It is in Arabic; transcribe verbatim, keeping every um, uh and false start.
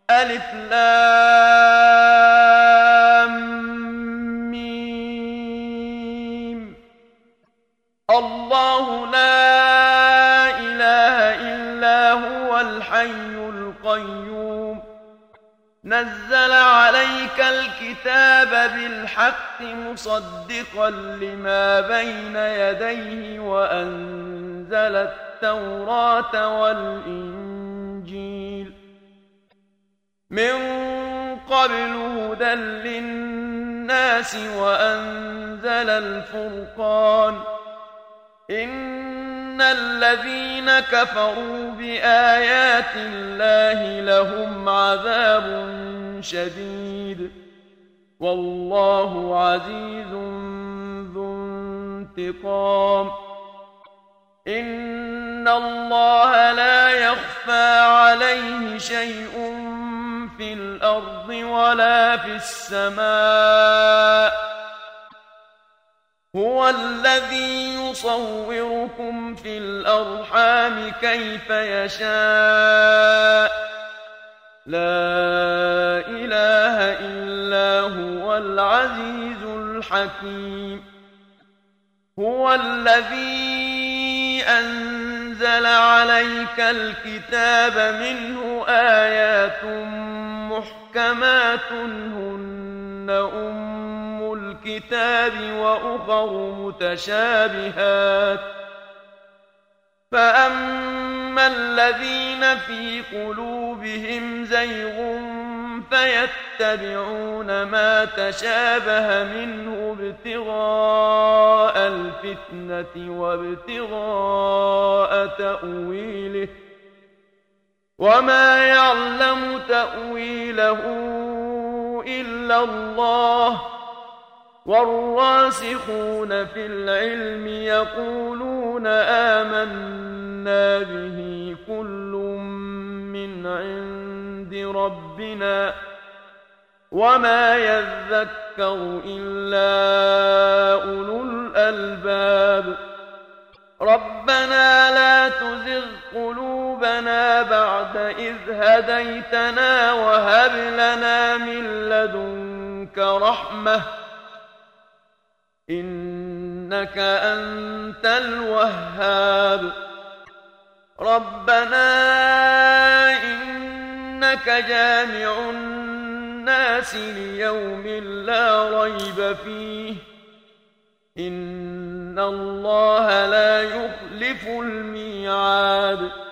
ألف لام ميم. الله لا إله إلا هو الحي القيوم نزل عليك الكتاب بالحق مصدقا لما بين يديه وأنزل التوراة والإنجيل من قبل هدى للناس وأنزل الفرقان إن الذين كفروا بآيات الله لهم عذاب شديد والله عزيز ذو انتقام إن الله لا يخفى عليه شيء في الأرض ولا في السماء هو الذي يصوركم في الأرحام كيف يشاء لا إله إلا هو العزيز الحكيم هو الذي أنزل عليك الكتاب منه آيات محكمات هن أم الكتاب وأخر متشابهات فأما الذين في قلوبهم زيغ فيتبعون ما تشابه منه ابتغاء الفتنة وابتغاء تأويله وما يعلم تأويله إلا الله والراسخون في العلم يقولون آمنا به كل من عند ربنا وما يذكر إلا أولو الألباب ربنا لا تزغ قلوبنا بعد إذ هديتنا وهب لنا من لدنك رحمة إنك أنت الوهاب ربنا إنك جامع الناس ليوم لا ريب فيه إن الله لا يخلف الميعاد